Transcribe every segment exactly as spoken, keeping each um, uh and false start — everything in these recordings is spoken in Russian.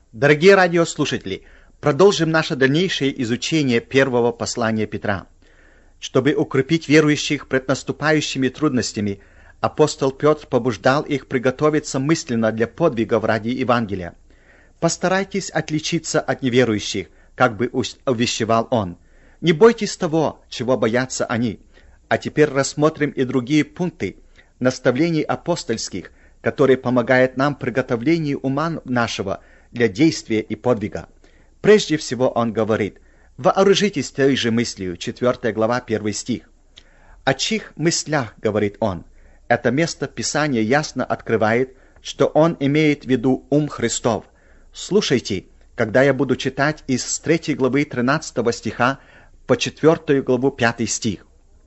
Дорогие радиослушатели, продолжим наше дальнейшее изучение первого послания Петра. Чтобы укрепить верующих пред наступающими трудностями, апостол Петр побуждал их приготовиться мысленно для подвигов ради Евангелия. «Постарайтесь отличиться от неверующих», как бы увещевал он. «Не бойтесь того, чего боятся они». А теперь рассмотрим и другие пункты наставлений апостольских, которые помогают нам в приготовлении ума нашего для действия и подвига. Прежде всего он говорит: «Вооружитесь той же мыслью», четвёртая глава, первый стих. «О чьих мыслях?» — говорит он. Это место Писания ясно открывает, что он имеет в виду ум Христов. Слушайте, когда я буду читать из третьей главы тринадцатого стиха по четвёртую главу пятый стих.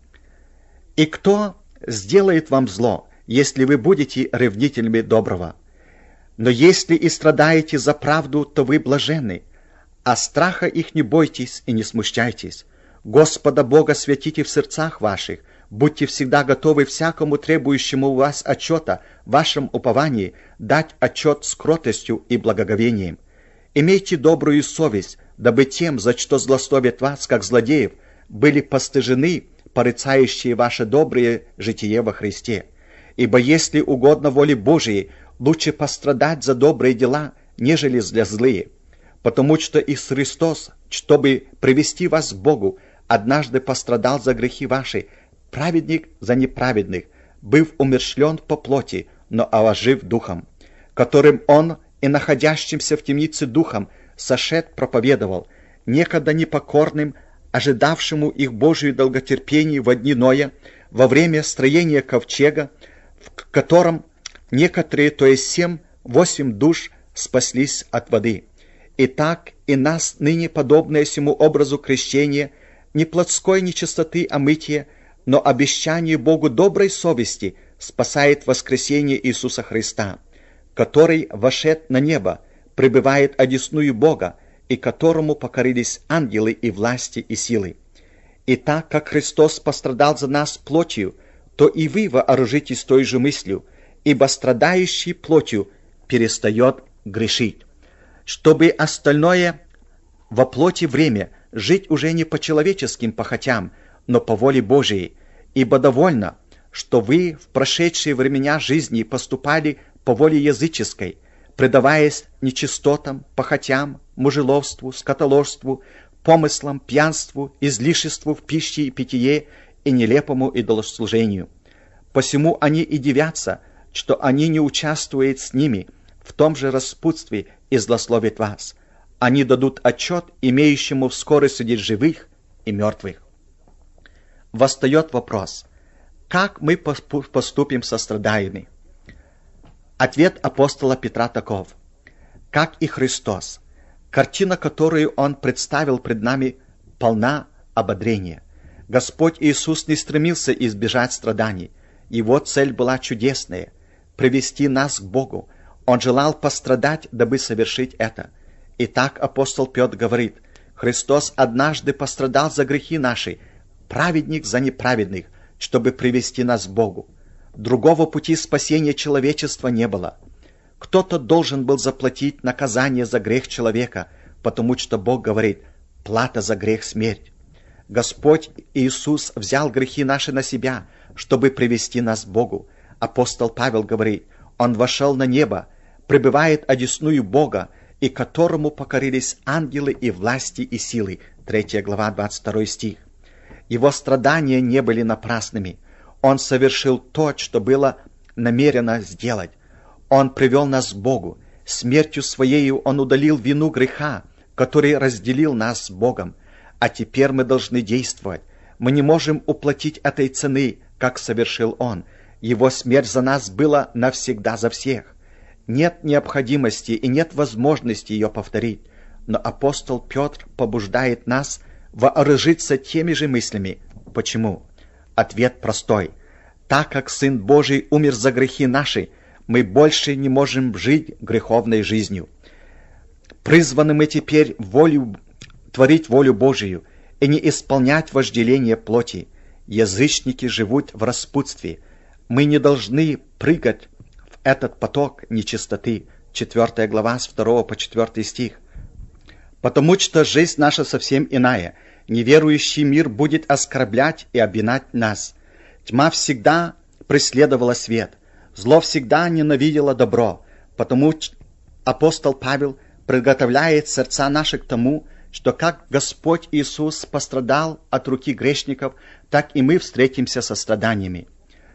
«И кто сделает вам зло, если вы будете ревнителями доброго? Но если и страдаете за правду, то вы блаженны. А страха их не бойтесь и не смущайтесь. Господа Бога святите в сердцах ваших, будьте всегда готовы всякому требующему у вас отчета в вашем уповании дать отчет с кротостью и благоговением. Имейте добрую совесть, дабы тем, за что злословят вас, как злодеев, были постыжены порицающие ваше доброе житие во Христе. Ибо если угодно воле Божией, лучше пострадать за добрые дела, нежели за злые. Потому что и Христос, чтобы привести вас к Богу, однажды пострадал за грехи ваши, праведник за неправедных, быв умерщвлен по плоти, но ожив духом, которым Он и находящимся в темнице духом сошед проповедовал, некогда непокорным, ожидавшему их Божию долготерпение во дни Ноя, во время строения ковчега, в котором некоторые, то есть семь, восемь душ, спаслись от воды. Итак, и нас, ныне подобное сему образу крещения, не плотской нечистоты омытия, но обещание Богу доброй совести спасает воскресение Иисуса Христа, который вошед на небо, пребывает одесную Бога, и которому покорились ангелы и власти и силы. И так как Христос пострадал за нас плотью, то и вы вооружитесь той же мыслью, ибо страдающий плотью перестает грешить, чтобы остальное во плоти время жить уже не по человеческим похотям, но по воле Божией, ибо довольно, что вы в прошедшие времена жизни поступали по воле языческой, предаваясь нечистотам, похотям, мужеловству, скотоложству, помыслам, пьянству, излишеству в пище и питье и нелепому идолослужению. Посему они и дивятся, что они не участвуют с ними в том же распутстве и злословят вас. Они дадут отчет имеющему вскоре судить живых и мертвых». Восстает вопрос: как мы поступим со страданиями? Ответ апостола Петра таков: как и Христос, картина, которую Он представил пред нами, полна ободрения. Господь Иисус не стремился избежать страданий. Его цель была чудесная — привести нас к Богу. Он желал пострадать, дабы совершить это. Итак, апостол Петр говорит: Христос однажды пострадал за грехи наши, праведник за неправедных, чтобы привести нас к Богу. Другого пути спасения человечества не было. Кто-то должен был заплатить наказание за грех человека, потому что Бог говорит: плата за грех — смерть. Господь Иисус взял грехи наши на себя, чтобы привести нас к Богу. Апостол Павел говорит: Он вошел на небо, пребывает одесную Бога, и которому покорились ангелы и власти и силы. Третья глава, двадцать второй стих. Его страдания не были напрасными. Он совершил то, что было намерено сделать. Он привел нас к Богу. Смертью Своею Он удалил вину греха, который разделил нас с Богом. А теперь мы должны действовать. Мы не можем уплатить этой цены, как совершил Он. Его смерть за нас была навсегда за всех. Нет необходимости и нет возможности ее повторить. Но апостол Петр побуждает нас вооружиться теми же мыслями. Почему? Ответ простой. Так как Сын Божий умер за грехи наши, мы больше не можем жить греховной жизнью. Призваны мы теперь волю, творить волю Божию и не исполнять вожделение плоти. Язычники живут в распутстве. Мы не должны прыгать в этот поток нечистоты. четвёртая глава, с второго по четвёртый стих. «Потому что жизнь наша совсем иная. Неверующий мир будет оскорблять и обвинять нас. Тьма всегда преследовала свет, зло всегда ненавидело добро. Потому апостол Павел приготовляет сердца наши к тому, что как Господь Иисус пострадал от руки грешников, так и мы встретимся со страданиями.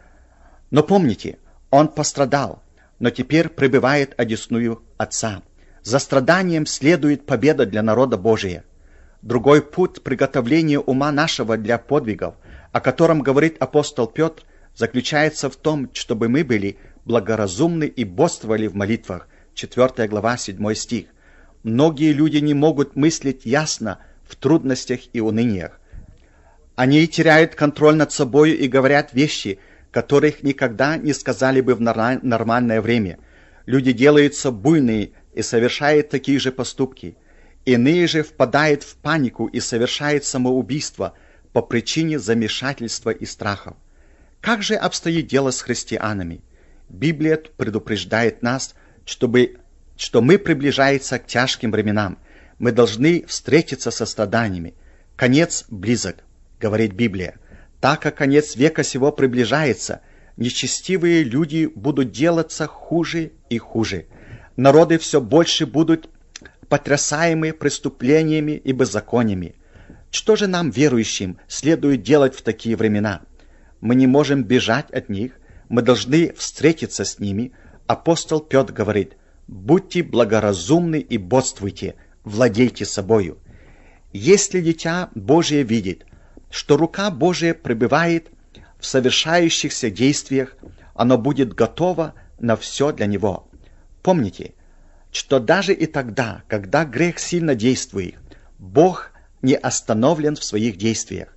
Но помните, Он пострадал, но теперь пребывает одесную Отца. За страданием следует победа для народа Божия. Другой путь приготовления ума нашего для подвигов, о котором говорит апостол Петр, заключается в том, чтобы мы были благоразумны и бодрствовали в молитвах. четвёртая глава, седьмой стих. Многие люди не могут мыслить ясно в трудностях и уныниях. Они теряют контроль над собой и говорят вещи, которых никогда не сказали бы в нормальное время. Люди делаются буйные и совершают такие же поступки. Иные же впадают в панику и совершают самоубийство по причине замешательства и страхов. Как же обстоит дело с христианами? Библия предупреждает нас, чтобы, что мы приближаемся к тяжким временам. Мы должны встретиться со страданиями. Конец близок, говорит Библия. Так как конец века сего приближается, нечестивые люди будут делаться хуже и хуже. Народы все больше будут потрясаемы преступлениями и беззакониями. Что же нам, верующим, следует делать в такие времена? Мы не можем бежать от них, мы должны встретиться с ними. Апостол Петр говорит: «Будьте благоразумны и бодрствуйте, владейте собою». Если дитя Божие видит, что рука Божия пребывает в совершающихся действиях, оно будет готово на все для него. Помните, что даже и тогда, когда грех сильно действует, Бог не остановлен в своих действиях.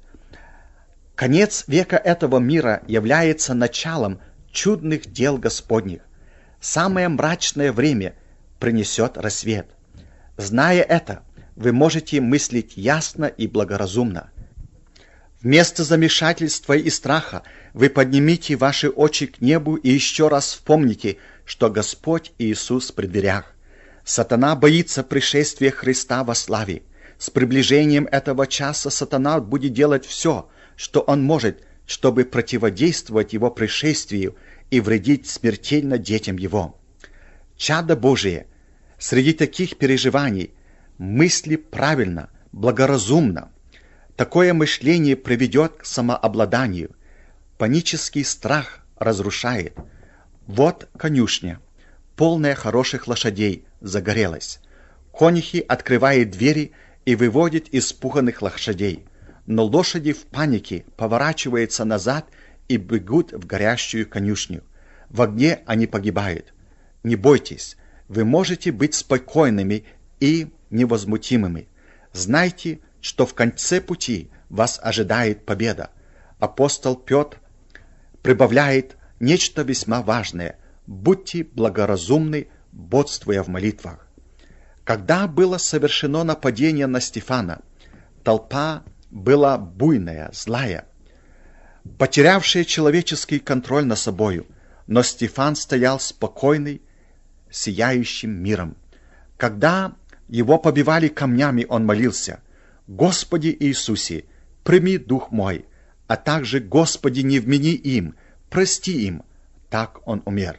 Конец века этого мира является началом чудных дел Господних. Самое мрачное время принесет рассвет. Зная это, вы можете мыслить ясно и благоразумно. Вместо замешательства и страха вы поднимите ваши очи к небу и еще раз вспомните, что Господь Иисус при дверях. Сатана боится пришествия Христа во славе. С приближением этого часа сатана будет делать все, что он может, чтобы противодействовать его пришествию и вредить смертельно детям его. Чадо Божие, среди таких переживаний мысли правильно, благоразумно. Такое мышление приведет к самообладанию. Панический страх разрушает. Вот конюшня, полная хороших лошадей, загорелась. Конюхи открывают двери и выводят испуганных лошадей. Но лошади в панике поворачиваются назад и бегут в горящую конюшню. В огне они погибают. Не бойтесь, вы можете быть спокойными и невозмутимыми. Знайте, что в конце пути вас ожидает победа. Апостол Петр прибавляет нечто весьма важное. Будьте благоразумны, бодрствуя в молитвах. Когда было совершено нападение на Стефана, толпа была буйная, злая, потерявшая человеческий контроль над собою, но Стефан стоял спокойный, сияющим миром. Когда его побивали камнями, он молился: «Господи Иисусе, прими дух мой, а также, Господи, не вмени им, прости им». Так он умер.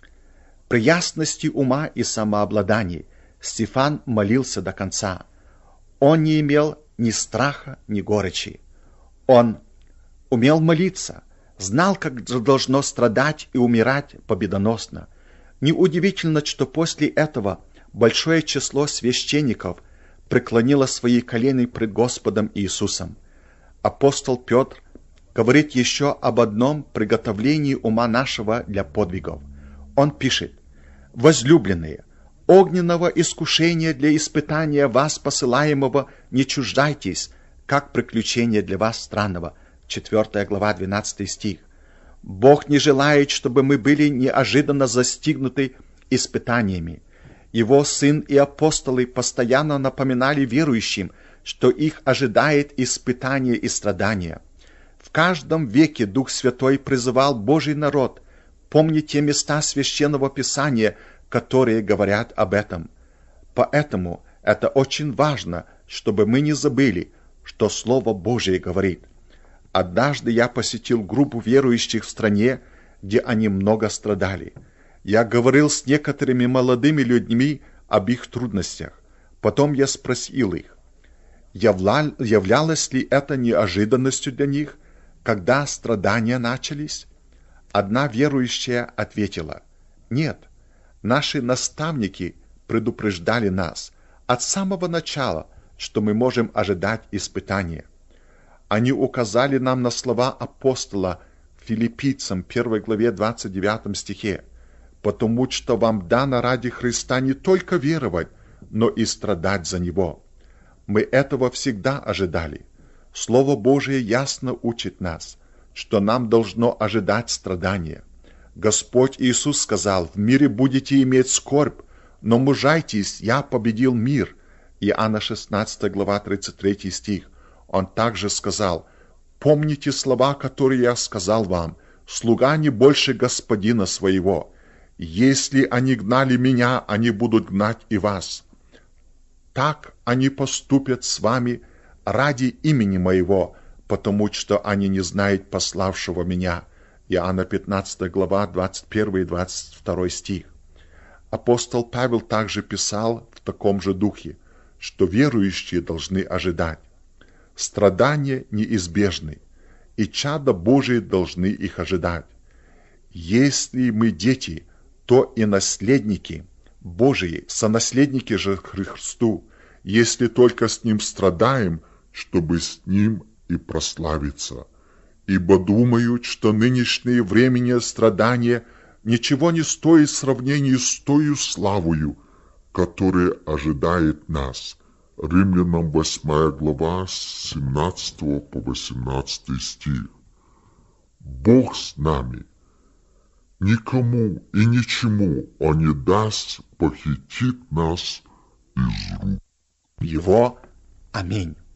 При ясности ума и самообладании Стефан молился до конца. Он не имел ни страха, ни горечи. Он умел молиться, знал, как должно страдать и умирать победоносно. Неудивительно, что после этого большое число священников преклонило свои колени пред Господом Иисусом. Апостол Петр говорит еще об одном приготовлении ума нашего для подвигов. Он пишет: «Возлюбленные, огненного искушения для испытания вас посылаемого не чуждайтесь, как приключение для вас странного». четвёртая глава, двенадцатый стих. Бог не желает, чтобы мы были неожиданно застигнуты испытаниями. Его Сын и апостолы постоянно напоминали верующим, что их ожидает испытание и страдания. В каждом веке Дух Святой призывал Божий народ помнить те места Священного Писания, которые говорят об этом. Поэтому это очень важно, чтобы мы не забыли, что Слово Божие говорит. Однажды я посетил группу верующих в стране, где они много страдали. Я говорил с некоторыми молодыми людьми об их трудностях. Потом я спросил их, явля... являлось ли это неожиданностью для них, когда страдания начались? Одна верующая ответила, нет, наши наставники предупреждали нас от самого начала, что мы можем ожидать испытания. Они указали нам на слова апостола Филиппийцам первой главе двадцать девятом стихе, потому что вам дано ради Христа не только веровать, но и страдать за Него. Мы этого всегда ожидали. Слово Божие ясно учит нас, что нам должно ожидать страдания. Господь Иисус сказал, в мире будете иметь скорбь, но мужайтесь, я победил мир. Иоанна шестнадцатая глава тридцать третий стих. Он также сказал, помните слова, которые я сказал вам, слуга не больше господина своего. Если они гнали меня, они будут гнать и вас. Так они поступят с вами ради имени моего, потому что они не знают пославшего меня. Иоанна пятнадцатая глава двадцать первый и двадцать второй стих. Апостол Павел также писал в таком же духе, что верующие должны ожидать. Страдания неизбежны, и чада Божии должны их ожидать. Если мы дети, то и наследники Божии, сонаследники же Христу, если только с Ним страдаем, чтобы с Ним и прославиться. Ибо думают, что нынешнее временное страдание ничего не стоит в сравнении с тою славою, которая ожидает нас. Римлянам восьмая глава с семнадцатого по восемнадцатый стих. Бог с нами. Никому и ничему Он не даст похитить нас из рук Его. Аминь.